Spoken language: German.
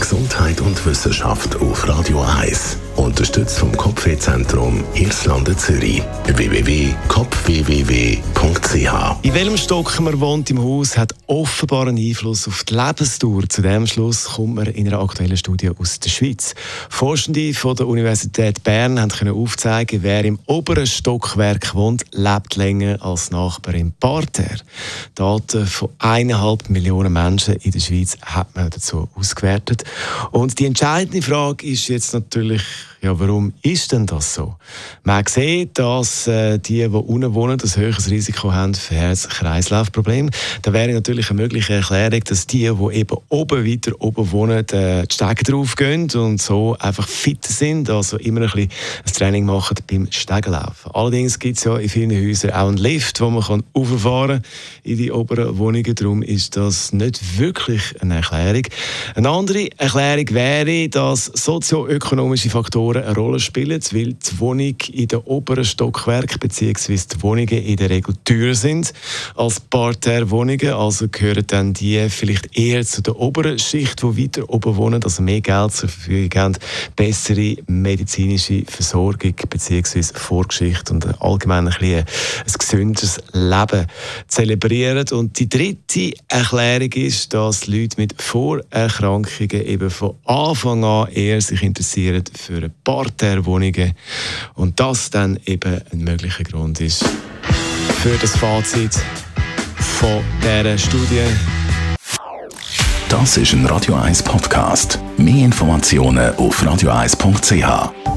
Gesundheit und Wissenschaft auf Radio 1. Unterstützt vom Kopfwehzentrum Irlande Zürich. www.kopfwww.ch. In welchem Stock man wohnt im Haus, hat offenbar einen Einfluss auf die Lebensdauer. Zu diesem Schluss kommt man in einer aktuellen Studie aus der Schweiz. Forschende von der Universität Bern können aufzeigen, wer im oberen Stockwerk wohnt, lebt länger als Nachbar im Parterre. Daten von 1,5 Millionen Menschen in der Schweiz hat man dazu ausgewertet. Und die entscheidende Frage ist jetzt natürlich, ja, warum ist denn das so? Man sieht, dass die unten wohnen, ein höheres Risiko haben für Herz-Kreislauf-Probleme. Da wäre natürlich eine mögliche Erklärung, dass die eben weiter oben wohnen, die Stege draufgehen und so einfach fitter sind, also immer ein bisschen ein Training machen beim Stegenlaufen. Allerdings gibt es ja in vielen Häusern auch einen Lift, wo man rauffahren kann in die oberen Wohnungen. Darum ist das nicht wirklich eine Erklärung. Eine andere Erklärung wäre, dass sozioökonomische Faktoren eine Rolle spielen, weil die Wohnung in den oberen Stockwerk bzw. die Wohnungen in der Regel teurer sind als Parterre-Wohnungen. Also gehören dann die vielleicht eher zu der oberen Schicht, die weiter oben wohnen, also mehr Geld zur Verfügung haben, bessere medizinische Versorgung bzw. Vorgeschichte und allgemein ein gesünderes Leben zelebrieren. Und die dritte Erklärung ist, dass Leute mit Vorerkrankungen eben von Anfang an eher sich interessieren für eine Parterre-Wohnungen und das dann eben ein möglicher Grund ist für das Fazit von dieser Studie. Das ist ein Radio 1 Podcast. Mehr Informationen auf radio1.ch.